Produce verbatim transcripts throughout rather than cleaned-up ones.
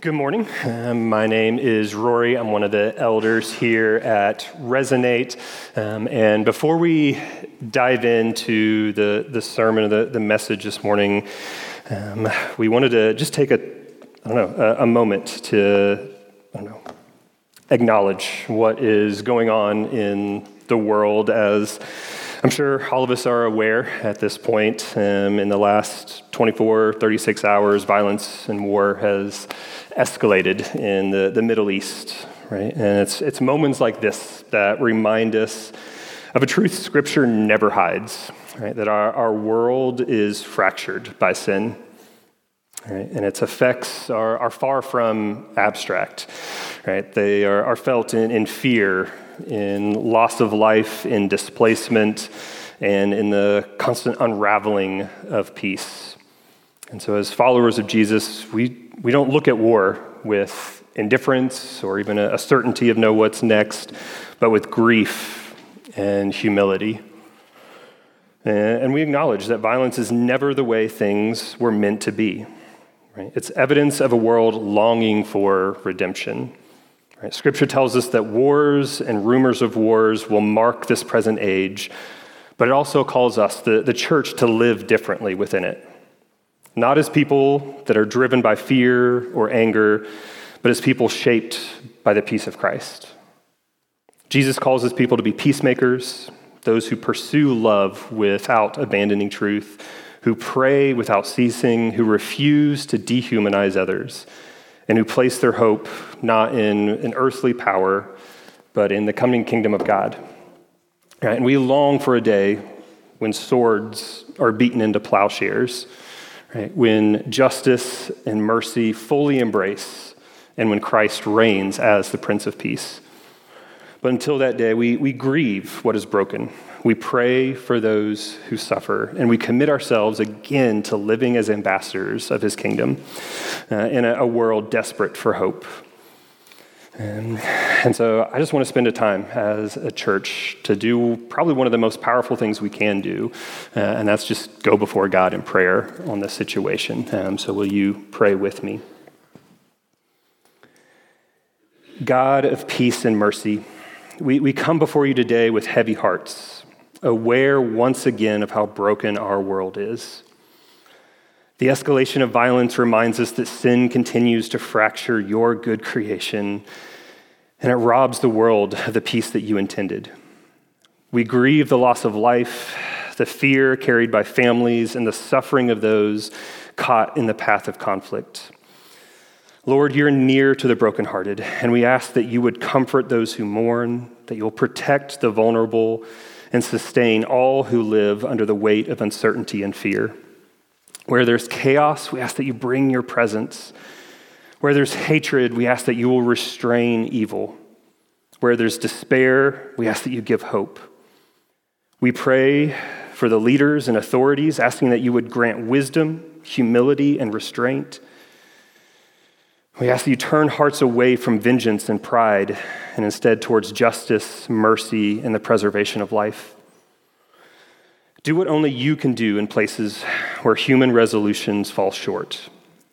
Good morning. Um, my name is Rory. I'm one of the elders here at Resonate. Um, and before we dive into the, the sermon, the, the message this morning, um, we wanted to just take a, I don't know, a, a moment to, I don't know, acknowledge what is going on in the world. As I'm sure all of us are aware at this point, um, in the last twenty-four, thirty-six hours, violence and war has escalated in the, the Middle East, right? And it's it's moments like this that remind us of a truth Scripture never hides, right? That our, our world is fractured by sin, right? And its effects are, are far from abstract, right? They are, are felt in, in fear, in loss of life, in displacement, and in the constant unraveling of peace. And so as followers of Jesus, we we don't look at war with indifference or even a, a certainty of know what's next, but with grief and humility. And, and we acknowledge that violence is never the way things were meant to be. Right? It's evidence of a world longing for redemption. Right? Scripture tells us that wars and rumors of wars will mark this present age, but it also calls us, the, the church, to live differently within it. Not as people that are driven by fear or anger, but as people shaped by the peace of Christ. Jesus calls his people to be peacemakers, those who pursue love without abandoning truth, who pray without ceasing, who refuse to dehumanize others, and who place their hope not in an earthly power, but in the coming kingdom of God. Right? And we long for a day when swords are beaten into plowshares, right? When justice and mercy fully embrace, and when Christ reigns as the Prince of Peace. But until that day, we, we grieve what is broken. We pray for those who suffer, and we commit ourselves again to living as ambassadors of his kingdom uh, in a, a world desperate for hope. And, and so I just want to spend a time as a church to do probably one of the most powerful things we can do, uh, and that's just go before God in prayer on this situation. Um, so will you pray with me? God of peace and mercy, we, we come before you today with heavy hearts, aware once again of how broken our world is. The escalation of violence reminds us that sin continues to fracture your good creation, and it robs the world of the peace that you intended. We grieve the loss of life, the fear carried by families, and the suffering of those caught in the path of conflict. Lord, you're near to the brokenhearted, and we ask that you would comfort those who mourn, that you'll protect the vulnerable, and sustain all who live under the weight of uncertainty and fear. Where there's chaos, we ask that you bring your presence. Where there's hatred, we ask that you will restrain evil. Where there's despair, we ask that you give hope. We pray for the leaders and authorities, asking that you would grant wisdom, humility, and restraint. We ask that you turn hearts away from vengeance and pride, and instead towards justice, mercy, and the preservation of life. Do what only you can do in places where human resolutions fall short.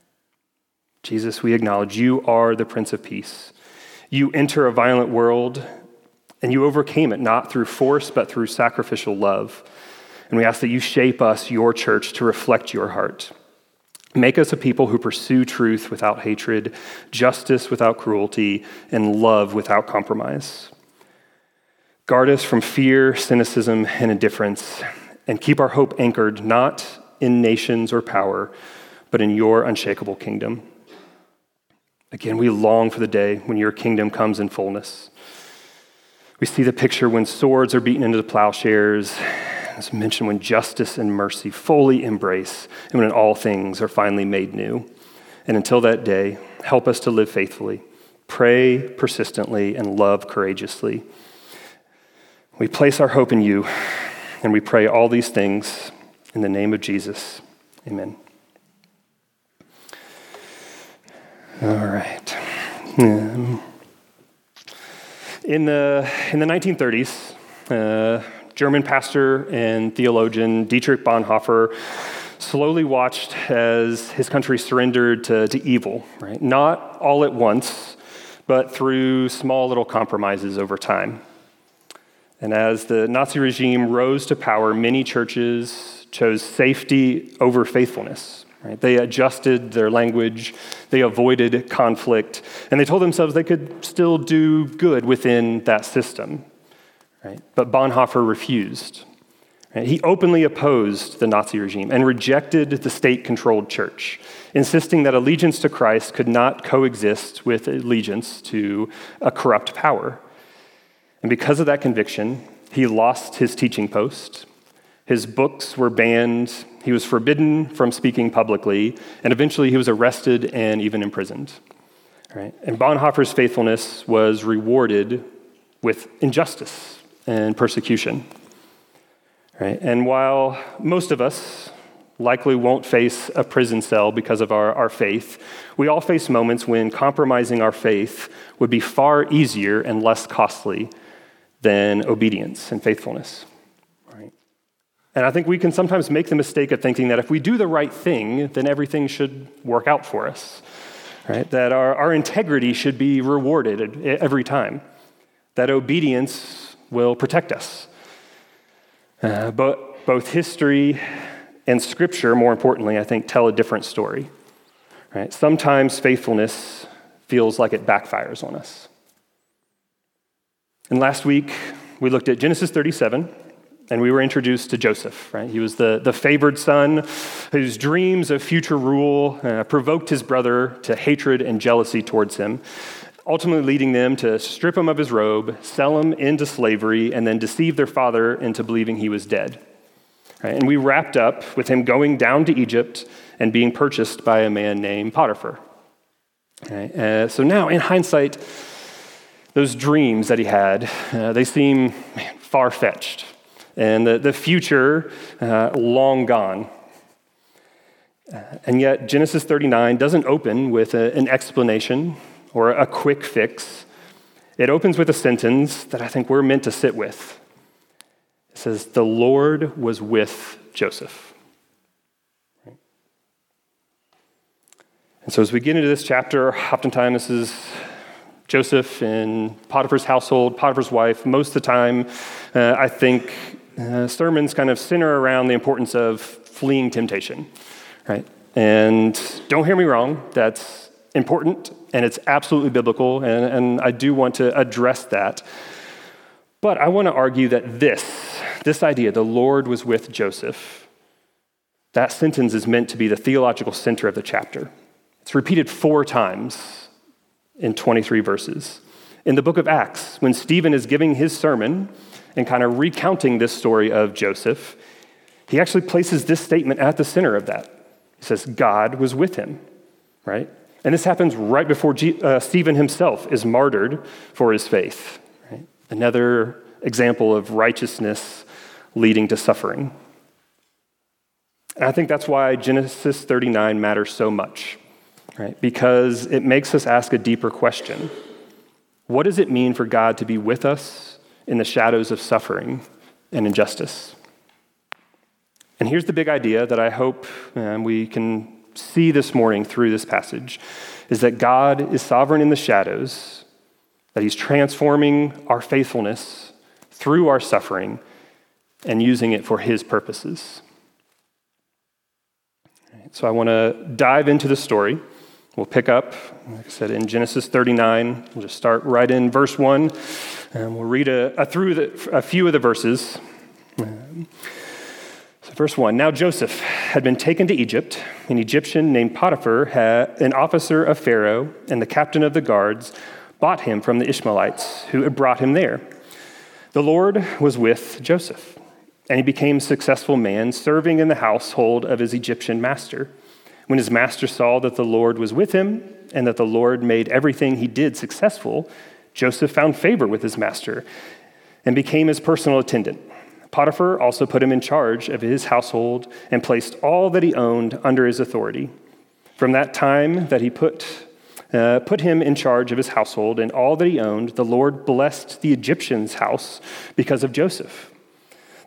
Jesus, we acknowledge you are the Prince of Peace. You enter a violent world, and you overcame it not through force, but through sacrificial love. And we ask that you shape us, your church, to reflect your heart. Make us a people who pursue truth without hatred, justice without cruelty, and love without compromise. Guard us from fear, cynicism, and indifference, and keep our hope anchored not in nations or power, but in your unshakable kingdom. Again, we long for the day when your kingdom comes in fullness. We see the picture when swords are beaten into the plowshares, as mentioned, when justice and mercy fully embrace, and when all things are finally made new. And until that day, help us to live faithfully, pray persistently, and love courageously. We place our hope in you, and we pray all these things in the name of Jesus. Amen. All right. Um, in the in the nineteen thirties, uh, German pastor and theologian Dietrich Bonhoeffer slowly watched as his country surrendered to, to evil, right? Not all at once, but through small little compromises over time. And as the Nazi regime rose to power, many churches chose safety over faithfulness. Right? They adjusted their language, they avoided conflict, and they told themselves they could still do good within that system. Right? But Bonhoeffer refused. Right? He openly opposed the Nazi regime and rejected the state-controlled church, insisting that allegiance to Christ could not coexist with allegiance to a corrupt power. And because of that conviction, he lost his teaching post. His books were banned. He was forbidden from speaking publicly, and eventually he was arrested and even imprisoned. Right? And Bonhoeffer's faithfulness was rewarded with injustice and persecution. Right? And while most of us likely won't face a prison cell because of our, our faith, we all face moments when compromising our faith would be far easier and less costly than obedience and faithfulness. Right? And I think we can sometimes make the mistake of thinking that if we do the right thing, then everything should work out for us. Right? That our, our integrity should be rewarded every time. That obedience will protect us. Uh, but both history and Scripture, more importantly, I think, tell a different story. Right? Sometimes faithfulness feels like it backfires on us. And last week, we looked at Genesis thirty-seven, and we were introduced to Joseph. Right? He was the, the favored son whose dreams of future rule uh, provoked his brother to hatred and jealousy towards him, ultimately leading them to strip him of his robe, sell him into slavery, and then deceive their father into believing he was dead. Right? And we wrapped up with him going down to Egypt and being purchased by a man named Potiphar. Right? Uh, so now, in hindsight, those dreams that he had, uh, they seem man, far-fetched, and the, the future uh, long gone. Uh, and yet, Genesis thirty-nine doesn't open with a, an explanation or a quick fix. It opens with a sentence that I think we're meant to sit with. It says, "The Lord was with Joseph." Right? And so as we get into this chapter, oftentimes this is Joseph in Potiphar's household, Potiphar's wife. Most of the time, uh, I think uh, sermons kind of center around the importance of fleeing temptation, right? And don't hear me wrong, that's important, and it's absolutely biblical, and, and I do want to address that. But I want to argue that this, this idea, the Lord was with Joseph, that sentence is meant to be the theological center of the chapter. It's repeated four times in twenty-three verses. In the book of Acts, when Stephen is giving his sermon and kind of recounting this story of Joseph, he actually places this statement at the center of that. He says, God was with him, right? And this happens right before G- uh, Stephen himself is martyred for his faith. Right? Another example of righteousness leading to suffering. And I think that's why Genesis thirty-nine matters so much. Right? Because it makes us ask a deeper question. What does it mean for God to be with us in the shadows of suffering and injustice? And here's the big idea that I hope um, we can see this morning through this passage, is that God is sovereign in the shadows, that he's transforming our faithfulness through our suffering and using it for his purposes. So I want to dive into the story. We'll pick up, like I said, in Genesis thirty-nine. We'll just start right in verse one, and we'll read a, a through the, a few of the verses. Um, so verse one, now Joseph had been taken to Egypt. An Egyptian named Potiphar, had, an officer of Pharaoh and the captain of the guards, bought him from the Ishmaelites who had brought him there. The Lord was with Joseph, and he became a successful man, serving in the household of his Egyptian master. When his master saw that the Lord was with him and that the Lord made everything he did successful, Joseph found favor with his master and became his personal attendant. Potiphar also put him in charge of his household and placed all that he owned under his authority. From that time that he put, uh, put him in charge of his household and all that he owned, the Lord blessed the Egyptian's house because of Joseph.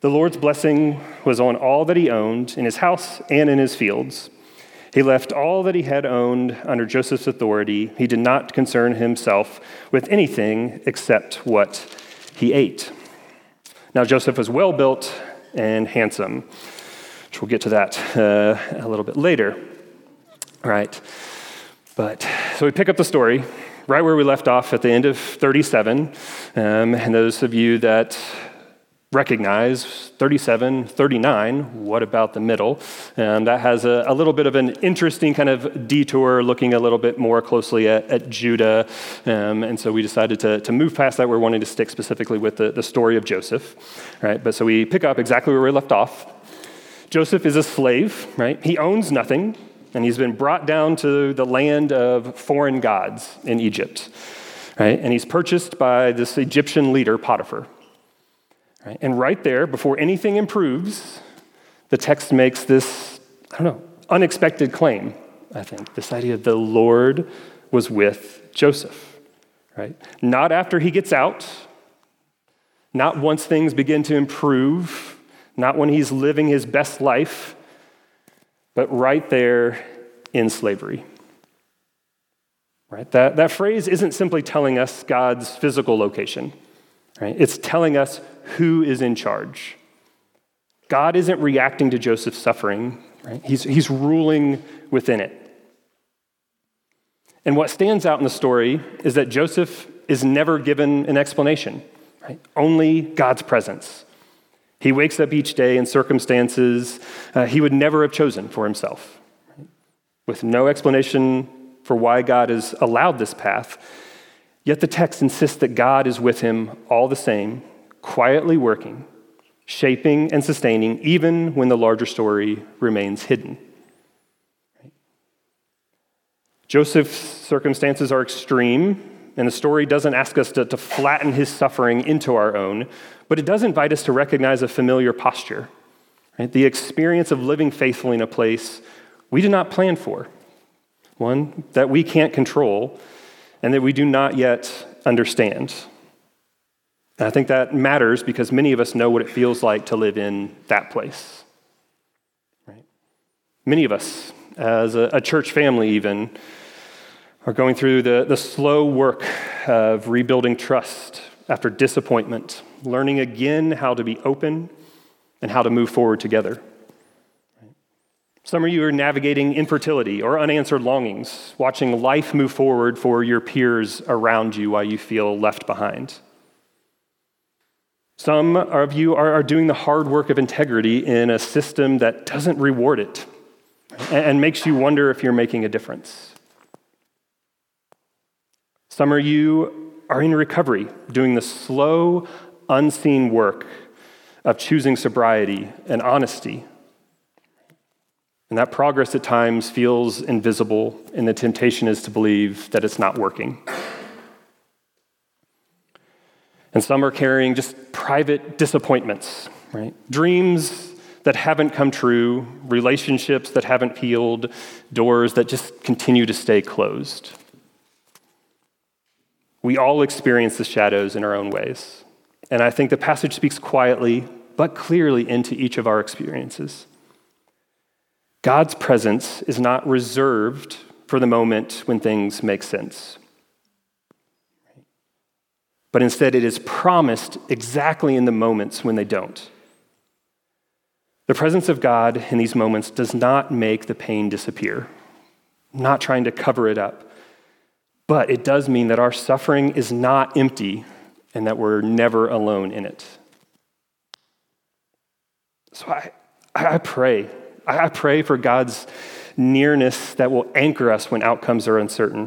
The Lord's blessing was on all that he owned, in his house and in his fields. He left all that he had owned under Joseph's authority. He did not concern himself with anything except what he ate. Now Joseph was well built and handsome, which we'll get to that uh, a little bit later. All right, but so we pick up the story right where we left off at the end of thirty-seven. Um, and those of you that recognize thirty-seven, thirty-nine, what about the middle? Um, that has a, a little bit of an interesting kind of detour, looking a little bit more closely at, at Judah. Um, and so we decided to, to move past that. We're wanting to stick specifically with the, the story of Joseph. Right? But so we pick up exactly where we left off. Joseph is a slave, right? He owns nothing, and he's been brought down to the land of foreign gods in Egypt. Right? And he's purchased by this Egyptian leader, Potiphar. Right? And right there, before anything improves, the text makes this, I don't know, unexpected claim, I think. This idea that the Lord was with Joseph, right? Not after he gets out, not once things begin to improve, not when he's living his best life, but right there in slavery. Right? That, that phrase isn't simply telling us God's physical location. Right? It's telling us who is in charge. God isn't reacting to Joseph's suffering. Right? He's, he's ruling within it. And what stands out in the story is that Joseph is never given an explanation. Right? Only God's presence. He wakes up each day in circumstances uh, he would never have chosen for himself. Right? With no explanation for why God has allowed this path, yet the text insists that God is with him all the same, quietly working, shaping and sustaining, even when the larger story remains hidden. Right? Joseph's circumstances are extreme, and the story doesn't ask us to, to flatten his suffering into our own, but it does invite us to recognize a familiar posture, right? The experience of living faithfully in a place we did not plan for, one that we can't control, and that we do not yet understand. And I think that matters because many of us know what it feels like to live in that place. Right? Many of us, as a, a church family even, are going through the, the slow work of rebuilding trust after disappointment, learning again how to be open and how to move forward together. Some of you are navigating infertility or unanswered longings, watching life move forward for your peers around you while you feel left behind. Some of you are, are doing the hard work of integrity in a system that doesn't reward it and, and makes you wonder if you're making a difference. Some of you are in recovery, doing the slow, unseen work of choosing sobriety and honesty. And that progress at times feels invisible, and the temptation is to believe that it's not working. And some are carrying just private disappointments, right? Dreams that haven't come true, relationships that haven't healed, doors that just continue to stay closed. We all experience the shadows in our own ways. And I think the passage speaks quietly but clearly into each of our experiences. God's presence is not reserved for the moment when things make sense, but instead it is promised exactly in the moments when they don't. The presence of God in these moments does not make the pain disappear. I'm not trying to cover it up, but it does mean that our suffering is not empty and that we're never alone in it. So I, I pray I pray for God's nearness that will anchor us when outcomes are uncertain.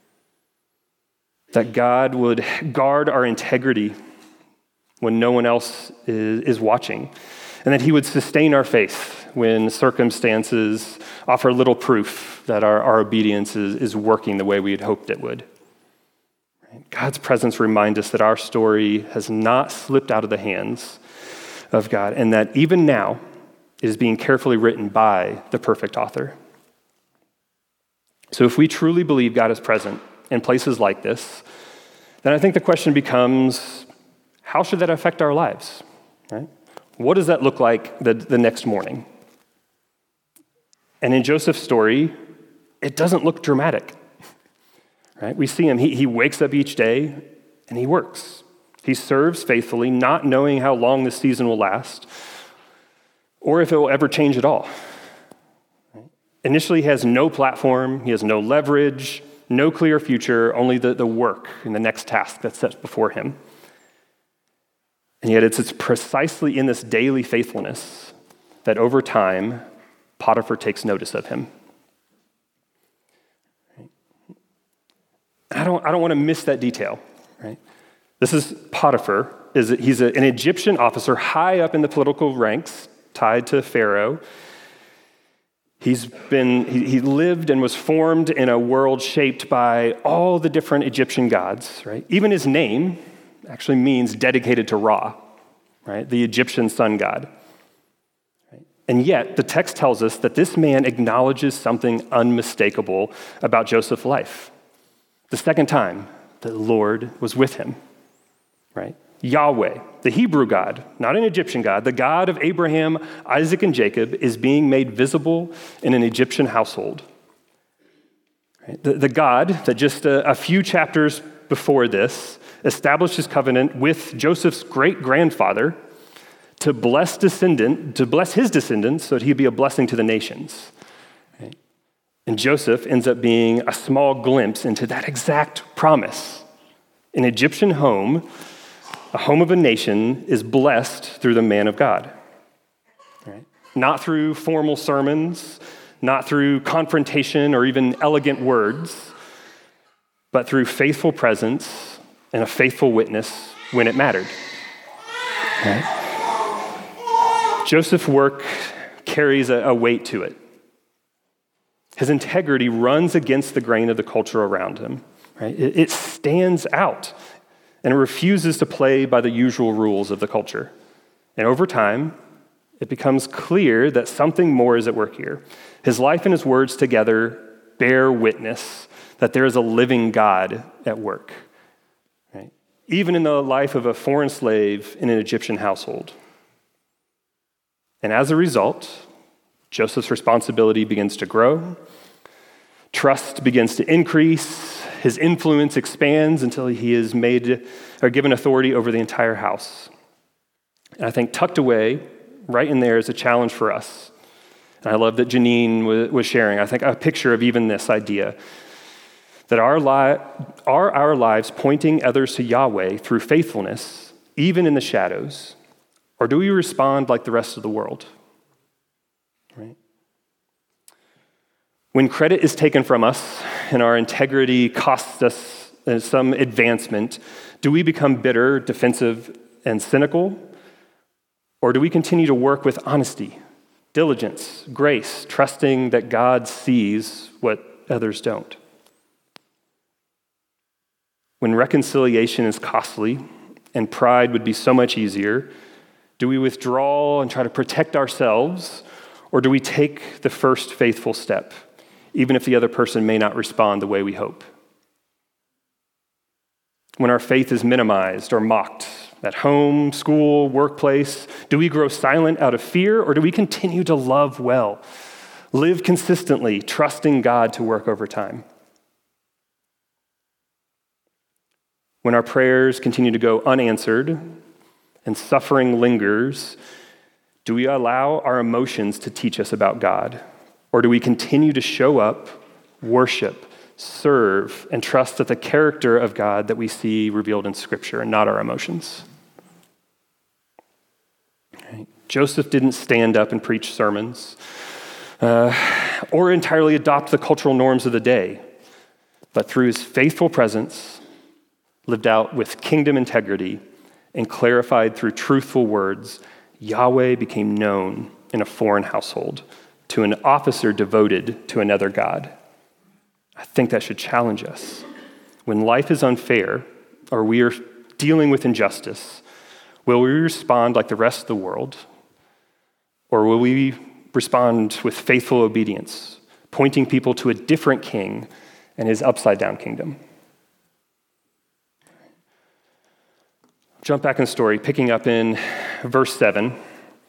That God would guard our integrity when no one else is, is watching. And that he would sustain our faith when circumstances offer little proof that our, our obedience is, is working the way we had hoped it would. God's presence reminds us that our story has not slipped out of the hands of God, and that even now, it is being carefully written by the perfect author. So if we truly believe God is present in places like this, then I think the question becomes, how should that affect our lives? Right? What does that look like the, the next morning? And in Joseph's story, it doesn't look dramatic. Right? We see him, he, he wakes up each day and he works. He serves faithfully, not knowing how long this season will last or if it will ever change at all. Right? Initially, he has no platform, he has no leverage, no clear future, only the, the work and the next task that's set before him. And yet it's, it's precisely in this daily faithfulness that over time, Potiphar takes notice of him. I don't, I don't want to miss that detail, right? This is Potiphar. Is he's a, an Egyptian officer high up in the political ranks, tied to Pharaoh. He's been, he, he lived and was formed in a world shaped by all the different Egyptian gods, right? Even his name actually means dedicated to Ra, right? The Egyptian sun god. Right? And yet, the text tells us that this man acknowledges something unmistakable about Joseph's life. The second time, the Lord was with him, right? Yahweh, the Hebrew God, not an Egyptian God, the God of Abraham, Isaac, and Jacob, is being made visible in an Egyptian household. Right? The, the God that just a, a few chapters before this established his covenant with Joseph's great-grandfather to bless descendant, to bless his descendants so that he'd be a blessing to the nations. Right? And Joseph ends up being a small glimpse into that exact promise. An Egyptian home, a home of a nation, is blessed through the man of God. Right? Not through formal sermons, not through confrontation or even elegant words, but through faithful presence and a faithful witness when it mattered. Right? Joseph's work carries a, a weight to it. His integrity runs against the grain of the culture around him. Right? It, it stands out, and it refuses to play by the usual rules of the culture. And over time, it becomes clear that something more is at work here. His life and his words together bear witness that there is a living God at work, right? Even in the life of a foreign slave in an Egyptian household. And as a result, Joseph's responsibility begins to grow. Trust begins to increase. His influence expands until he is made or given authority over the entire house. And I think tucked away right in there is a challenge for us. And I love that Janine was sharing, I think, a picture of even this idea that our li- are our lives pointing others to Yahweh through faithfulness, even in the shadows, or do we respond like the rest of the world? Right? When credit is taken from us and our integrity costs us some advancement, do we become bitter, defensive, and cynical? Or do we continue to work with honesty, diligence, grace, trusting that God sees what others don't? When reconciliation is costly and pride would be so much easier, do we withdraw and try to protect ourselves, or do we take the first faithful step, even if the other person may not respond the way we hope? When our faith is minimized or mocked at home, school, workplace, do we grow silent out of fear, or do we continue to love well, live consistently, trusting God to work over time? When our prayers continue to go unanswered and suffering lingers, do we allow our emotions to teach us about God? Or do we continue to show up, worship, serve, and trust that the character of God that we see revealed in Scripture and not our emotions? Right. Joseph didn't stand up and preach sermons uh, or entirely adopt the cultural norms of the day, but through his faithful presence, lived out with kingdom integrity, and clarified through truthful words, Yahweh became known in a foreign household to an officer devoted to another God. I think that should challenge us. When life is unfair or we are dealing with injustice, will we respond like the rest of the world? Or will we respond with faithful obedience, pointing people to a different king and his upside-down kingdom? Jump back in the story, picking up in verse seven.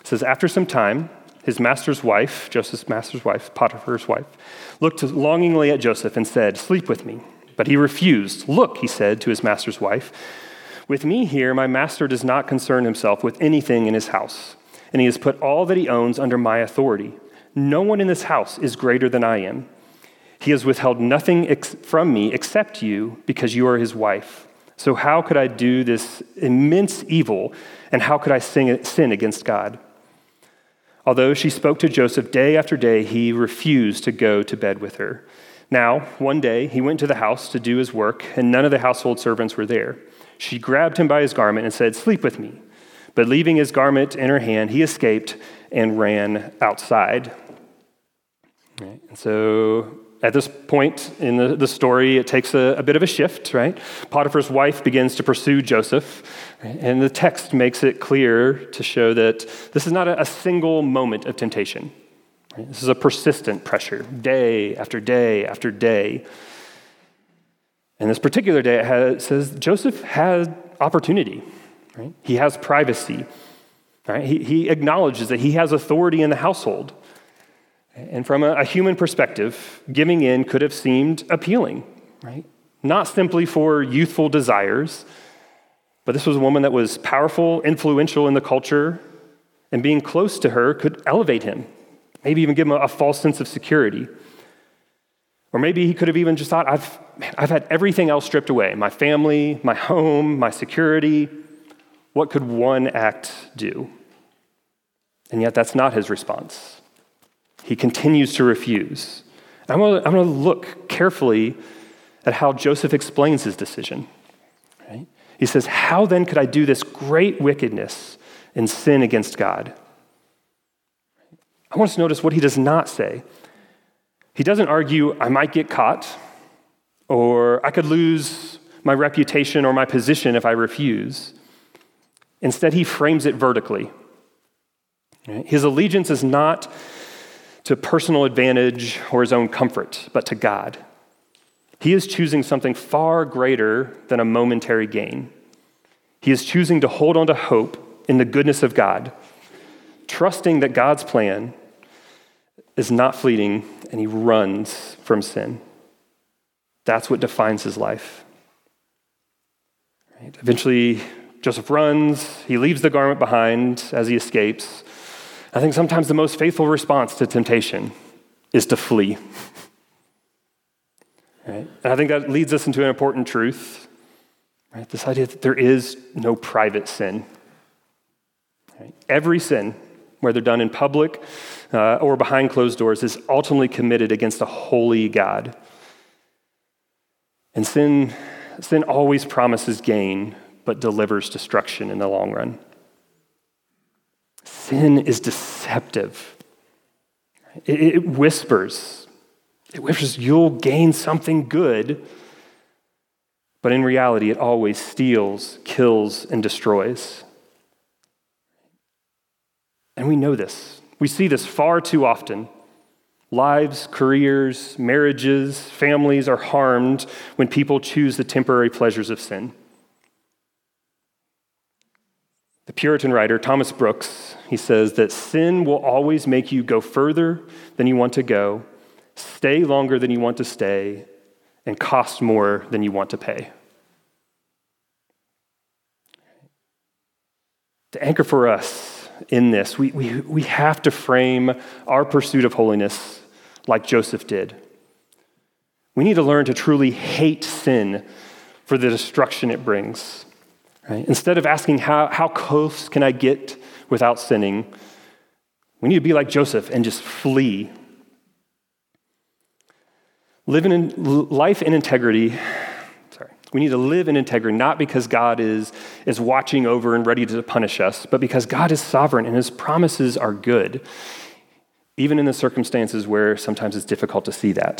It says, after some time, his master's wife, Joseph's master's wife, Potiphar's wife, looked longingly at Joseph and said, sleep with me. But he refused. Look, he said to his master's wife, with me here, my master does not concern himself with anything in his house, and he has put all that he owns under my authority. No one in this house is greater than I am. He has withheld nothing ex- from me except you, because you are his wife. So how could I do this immense evil, and how could I sing, sin against God? Although she spoke to Joseph day after day, he refused to go to bed with her. Now, one day, he went to the house to do his work, and none of the household servants were there. She grabbed him by his garment and said, sleep with me. But leaving his garment in her hand, he escaped and ran outside. Right. And so at this point in the, the story, it takes a, a bit of a shift, right? Potiphar's wife begins to pursue Joseph, right? And the text makes it clear to show that this is not a, a single moment of temptation. Right? This is a persistent pressure, day after day after day. And this particular day, it, has, it says Joseph had opportunity. Right? He has privacy. Right? He, he acknowledges that he has authority in the household. And from a, a human perspective, giving in could have seemed appealing, right? Not simply for youthful desires, but this was a woman that was powerful, influential in the culture, and being close to her could elevate him, maybe even give him a, a false sense of security. Or maybe he could have even just thought, I've, man, I've had everything else stripped away, my family, my home, my security. What could one act do? And yet that's not his response. He continues to refuse. I'm going to look carefully at how Joseph explains his decision. Right? He says, how then could I do this great wickedness and sin against God? I want us to notice what he does not say. He doesn't argue, I might get caught, or I could lose my reputation or my position if I refuse. Instead, he frames it vertically. Right? His allegiance is not to personal advantage or his own comfort, but to God. He is choosing something far greater than a momentary gain. He is choosing to hold on to hope in the goodness of God, trusting that God's plan is not fleeting, and he runs from sin. That's what defines his life. Right? Eventually, Joseph runs, he leaves the garment behind as he escapes. I think sometimes the most faithful response to temptation is to flee. Right? And I think that leads us into an important truth, right? This idea that there is no private sin. Right? Every sin, whether done in public uh, or behind closed doors, is ultimately committed against a holy God. And sin, sin always promises gain, but delivers destruction in the long run. Sin is deceptive. It, it whispers. It whispers, you'll gain something good, but in reality, it always steals, kills, and destroys. And we know this. We see this far too often. Lives, careers, marriages, families are harmed when people choose the temporary pleasures of sin. The Puritan writer, Thomas Brooks, he says that sin will always make you go further than you want to go, stay longer than you want to stay, and cost more than you want to pay. To anchor for us in this, we, we, we have to frame our pursuit of holiness like Joseph did. We need to learn to truly hate sin for the destruction it brings. Right? Instead of asking, how, how close can I get without sinning, we need to be like Joseph and just flee. Living in life in integrity, sorry, we need to live in integrity, not because God is, is watching over and ready to punish us, but because God is sovereign and his promises are good, even in the circumstances where sometimes it's difficult to see that.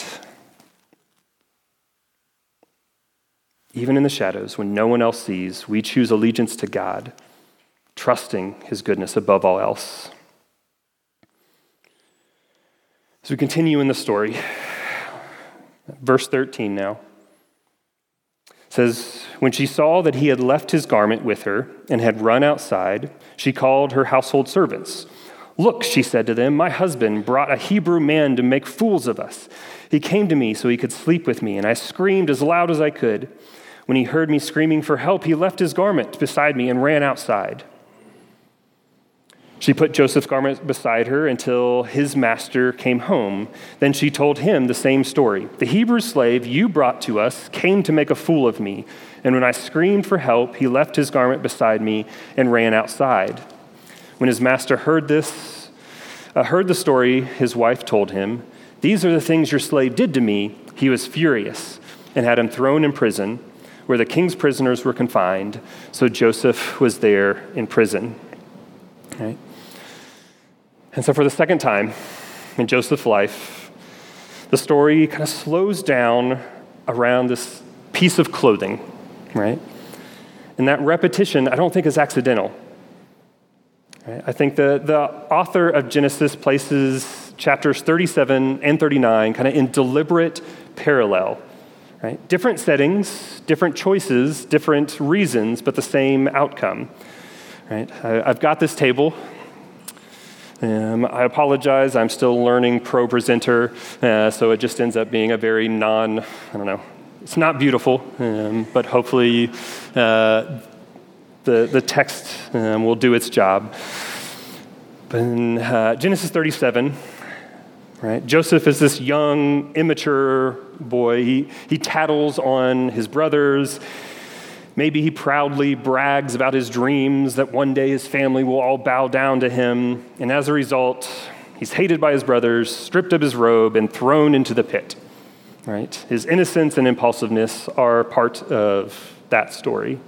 Even in the shadows, when no one else sees, we choose allegiance to God, trusting his goodness above all else. As we continue in the story, verse thirteen now says, when she saw that he had left his garment with her and had run outside, she called her household servants "Look," she said to them, "my husband brought a Hebrew man to make fools of us. He came to me so he could sleep with me, and I screamed as loud as I could. When he heard me screaming for help, he left his garment beside me and ran outside." She put Joseph's garment beside her until his master came home. Then she told him the same story. "The Hebrew slave you brought to us came to make a fool of me, and when I screamed for help, he left his garment beside me and ran outside." When his master heard this, uh, heard the story his wife told him, "These are the things your slave did to me," he was furious and had him thrown in prison, where the king's prisoners were confined. So Joseph was there in prison. Right? And so for the second time in Joseph's life, the story kind of slows down around this piece of clothing, right? And that repetition, I don't think is accidental. Right? I think the, the author of Genesis places chapters thirty-seven and thirty-nine kind of in deliberate parallel. Right? Different settings, different choices, different reasons, but the same outcome. Right? I, I've got this table. Um, I apologize, I'm still learning pro presenter, uh, so it just ends up being a very non, I don't know, it's not beautiful, um, but hopefully uh, the, the text um, will do its job. But in uh, Genesis thirty-seven, right, Joseph is this young, immature boy. He, he tattles on his brothers. Maybe he proudly brags about his dreams that one day his family will all bow down to him. And as a result, he's hated by his brothers, stripped of his robe, and thrown into the pit. Right? His innocence and impulsiveness are part of that story.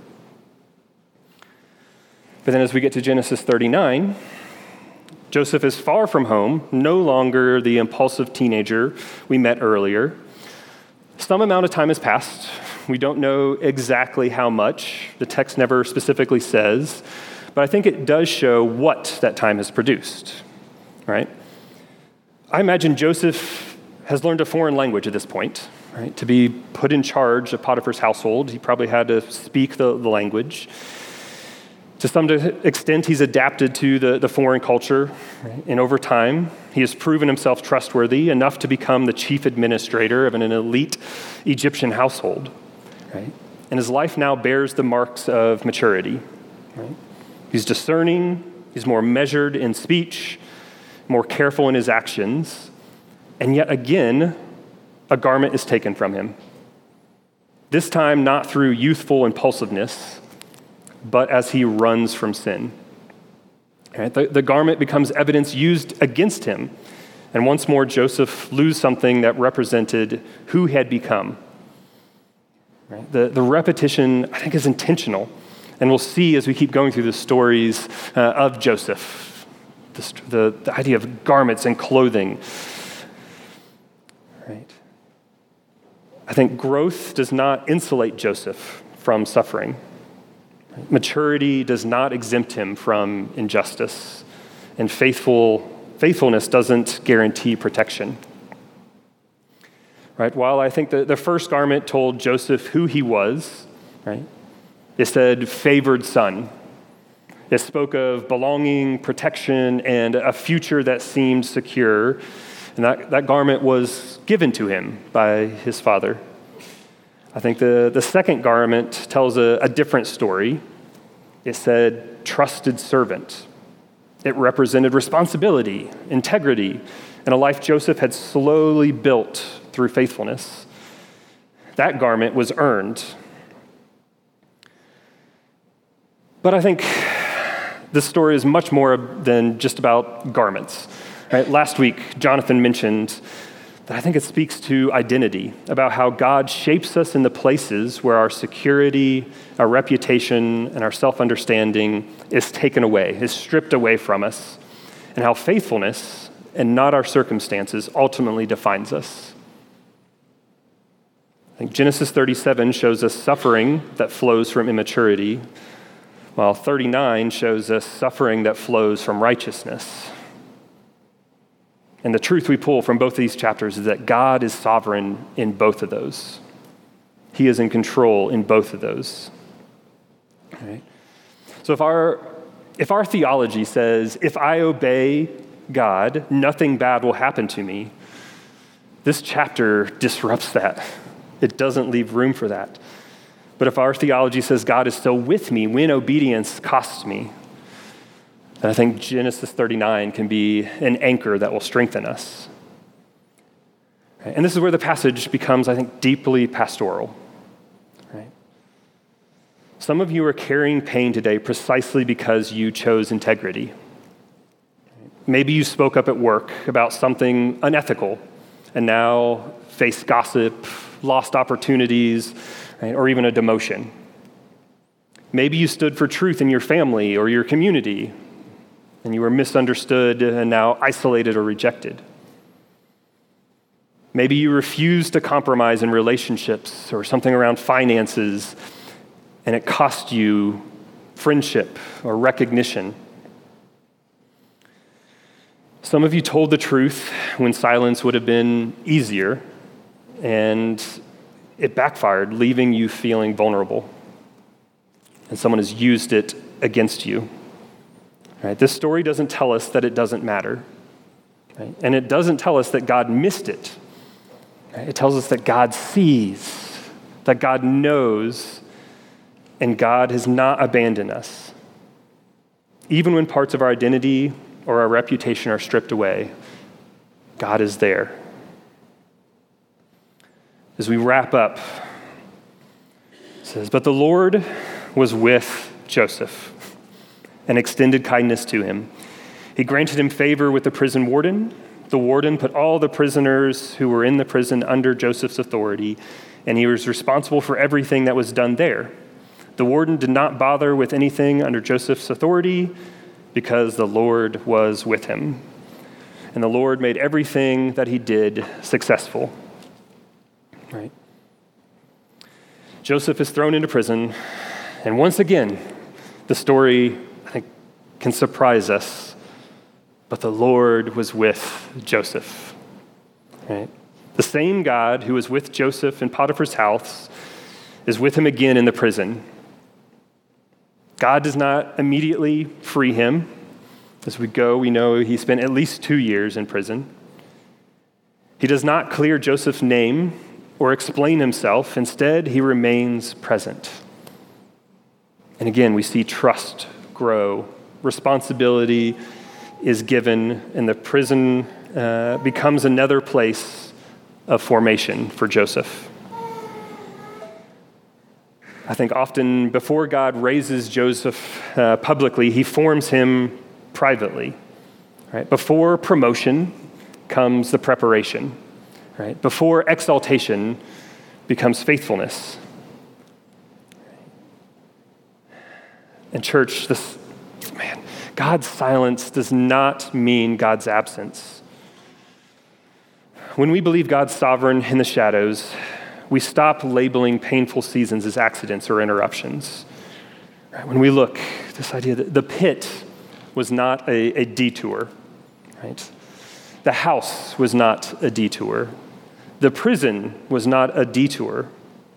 But then as we get to Genesis thirty-nine, Joseph is far from home, no longer the impulsive teenager we met earlier. Some amount of time has passed. We don't know exactly how much. The text never specifically says, but I think it does show what that time has produced, right? I imagine Joseph has learned a foreign language at this point, right? To be put in charge of Potiphar's household, he probably had to speak the, the language. To some extent, he's adapted to the, the foreign culture, right? And over time, he has proven himself trustworthy enough to become the chief administrator of an elite Egyptian household. Right? And his life now bears the marks of maturity. Right? He's discerning, he's more measured in speech, more careful in his actions, and yet again, a garment is taken from him. This time not through youthful impulsiveness, but as he runs from sin. Right? The, the garment becomes evidence used against him, and once more Joseph loses something that represented who he had become. Right? The, the repetition, I think, is intentional. And we'll see as we keep going through the stories uh, of Joseph, the, the, the idea of garments and clothing. Right? I think growth does not insulate Joseph from suffering. Right? Maturity does not exempt him from injustice. And faithful faithfulness doesn't guarantee protection. Right? While I think the, the first garment told Joseph who he was, right? It said favored son. It spoke of belonging, protection, and a future that seemed secure. And that, that garment was given to him by his father. I think the, the second garment tells a, a different story. It said trusted servant. It represented responsibility, integrity, and a life Joseph had slowly built through faithfulness. That garment was earned. But I think this story is much more than just about garments. Right? Last week, Jonathan mentioned that I think it speaks to identity, about how God shapes us in the places where our security, our reputation, and our self-understanding is taken away, is stripped away from us, and how faithfulness, and not our circumstances, ultimately defines us. I think Genesis thirty-seven shows us suffering that flows from immaturity, while thirty-nine shows us suffering that flows from righteousness. And the truth we pull from both of these chapters is that God is sovereign in both of those. He is in control in both of those. All right? So if our If our theology says, if I obey God, nothing bad will happen to me, this chapter disrupts that. It doesn't leave room for that. But if our theology says God is still with me when obedience costs me, then I think Genesis thirty-nine can be an anchor that will strengthen us. And this is where the passage becomes, I think, deeply pastoral. Right? Some of you are carrying pain today precisely because you chose integrity. Maybe you spoke up at work about something unethical and now face gossip, lost opportunities, right, or even a demotion. Maybe you stood for truth in your family or your community, and you were misunderstood and now isolated or rejected. Maybe you refused to compromise in relationships or something around finances, and it cost you friendship or recognition. Some of you told the truth when silence would have been easier, and it backfired, leaving you feeling vulnerable. And someone has used it against you. Right? This story doesn't tell us that it doesn't matter. Right? And it doesn't tell us that God missed it. Right? It tells us that God sees, that God knows, and God has not abandoned us. Even when parts of our identity or our reputation are stripped away, God is there. As we wrap up, it says, "But the Lord was with Joseph and extended kindness to him. He granted him favor with the prison warden. The warden put all the prisoners who were in the prison under Joseph's authority, and he was responsible for everything that was done there. The warden did not bother with anything under Joseph's authority because the Lord was with him. And the Lord made everything that he did successful." Right? Joseph is thrown into prison, and once again, the story, I think, can surprise us. But the Lord was with Joseph. Right? The same God who was with Joseph in Potiphar's house is with him again in the prison. God does not immediately free him. As we go, we know he spent at least two years in prison. He does not clear Joseph's name or explain himself. Instead, he remains present. And again, we see trust grow. Responsibility is given, and the prison uh, becomes another place of formation for Joseph. I think often before God raises Joseph uh, publicly, he forms him privately. Right? Before promotion comes the preparation. Right? Before exaltation becomes faithfulness. And church, this, man, God's silence does not mean God's absence. When we believe God's sovereign in the shadows, we stop labeling painful seasons as accidents or interruptions. Right? When we look, this idea that the pit was not a, a detour, right? The house was not a detour. The prison was not a detour.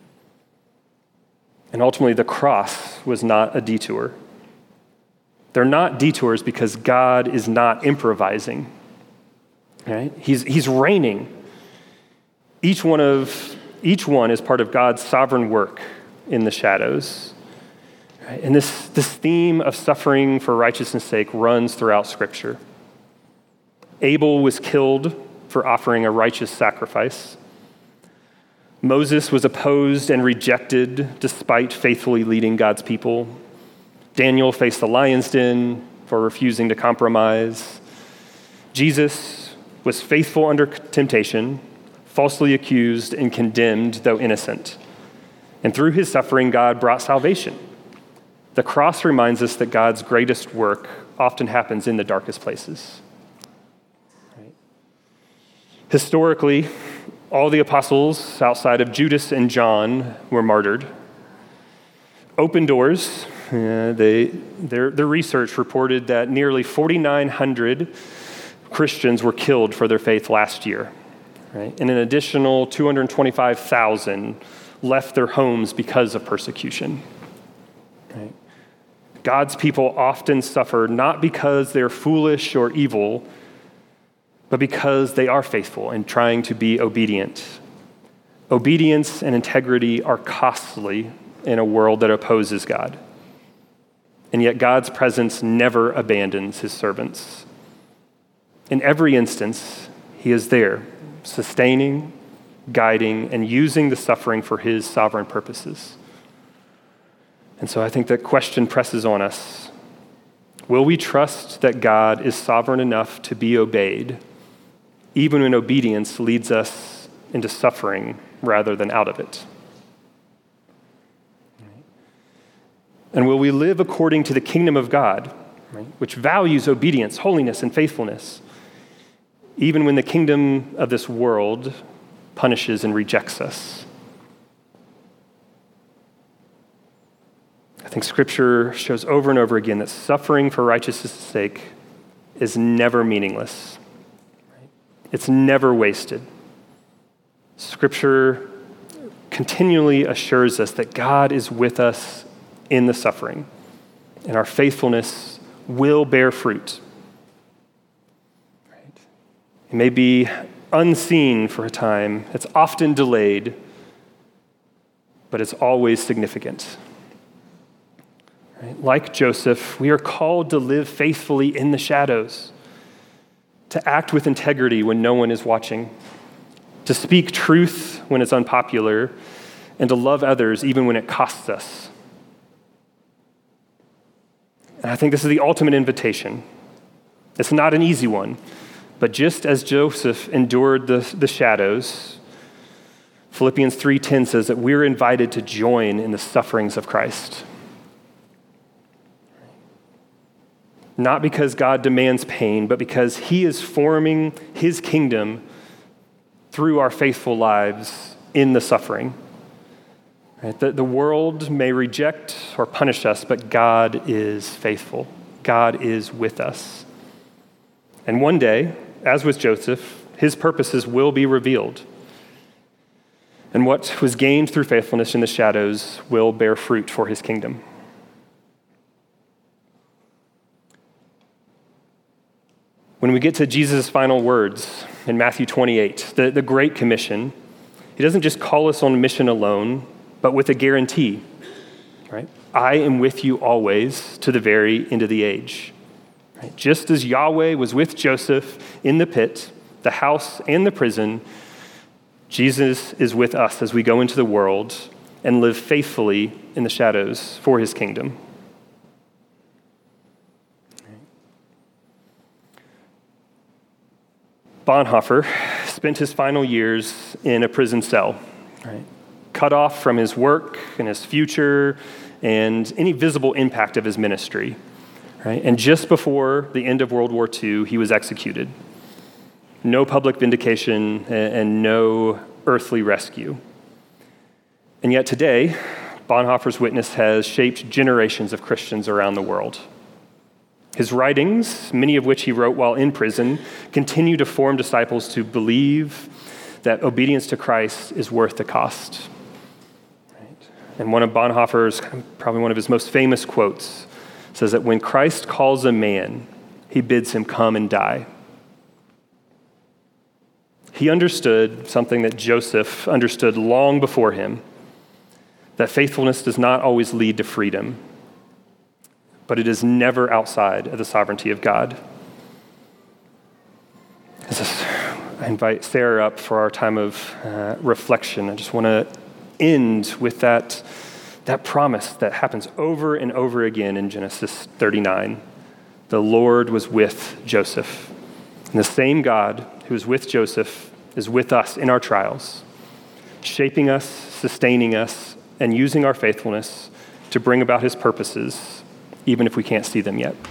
And ultimately, the cross was not a detour. They're not detours because God is not improvising. Right? He's, he's reigning. Each one of each one is part of God's sovereign work in the shadows. Right? And this, this theme of suffering for righteousness' sake runs throughout Scripture. Abel was killed for offering a righteous sacrifice. Moses was opposed and rejected despite faithfully leading God's people. Daniel faced the lion's den for refusing to compromise. Jesus was faithful under temptation, falsely accused and condemned, though innocent. And through his suffering, God brought salvation. The cross reminds us that God's greatest work often happens in the darkest places. Right? Historically, all the apostles outside of Judas and John were martyred. Open Doors, uh, they, their, their research reported that nearly forty-nine hundred Christians were killed for their faith last year. Right? And an additional two hundred twenty-five thousand left their homes because of persecution. Right? God's people often suffer not because they're foolish or evil, but because they are faithful and trying to be obedient. Obedience and integrity are costly in a world that opposes God. And yet God's presence never abandons his servants. In every instance, he is there, sustaining, guiding, and using the suffering for his sovereign purposes. And so I think that question presses on us. Will we trust that God is sovereign enough to be obeyed, even when obedience leads us into suffering rather than out of it? And will we live according to the kingdom of God, right, which values obedience, holiness, and faithfulness, even when the kingdom of this world punishes and rejects us? I think Scripture shows over and over again that suffering for righteousness' sake is never meaningless. It's never wasted. Scripture continually assures us that God is with us in the suffering, and our faithfulness will bear fruit. Right? It may be unseen for a time, it's often delayed, but it's always significant. Right? Like Joseph, we are called to live faithfully in the shadows, to act with integrity when no one is watching, to speak truth when it's unpopular, and to love others even when it costs us. And I think this is the ultimate invitation. It's not an easy one, but just as Joseph endured the, the shadows, Philippians three ten says that we're invited to join in the sufferings of Christ. Not because God demands pain, but because he is forming his kingdom through our faithful lives in the suffering. Right? The, the world may reject or punish us, but God is faithful. God is with us. And one day, as with Joseph, his purposes will be revealed. And what was gained through faithfulness in the shadows will bear fruit for his kingdom. When we get to Jesus' final words in Matthew twenty-eight, the, the Great Commission, he doesn't just call us on mission alone, but with a guarantee, right? I am with you always to the very end of the age. Right? Just as Yahweh was with Joseph in the pit, the house, and the prison, Jesus is with us as we go into the world and live faithfully in the shadows for his kingdom. Bonhoeffer spent his final years in a prison cell, right? Cut off from his work and his future and any visible impact of his ministry. Right? And just before the end of World War Two, he was executed. No public vindication and no earthly rescue. And yet today, Bonhoeffer's witness has shaped generations of Christians around the world. His writings, many of which he wrote while in prison, continue to form disciples to believe that obedience to Christ is worth the cost. Right? And one of Bonhoeffer's, probably one of his most famous quotes, says that when Christ calls a man, he bids him come and die. He understood something that Joseph understood long before him, that faithfulness does not always lead to freedom, but it is never outside of the sovereignty of God. I invite Sarah up for our time of uh, reflection. I just want to end with that, that promise that happens over and over again in Genesis thirty-nine. The Lord was with Joseph. And the same God who is with Joseph is with us in our trials, shaping us, sustaining us, and using our faithfulness to bring about his purposes, even if we can't see them yet.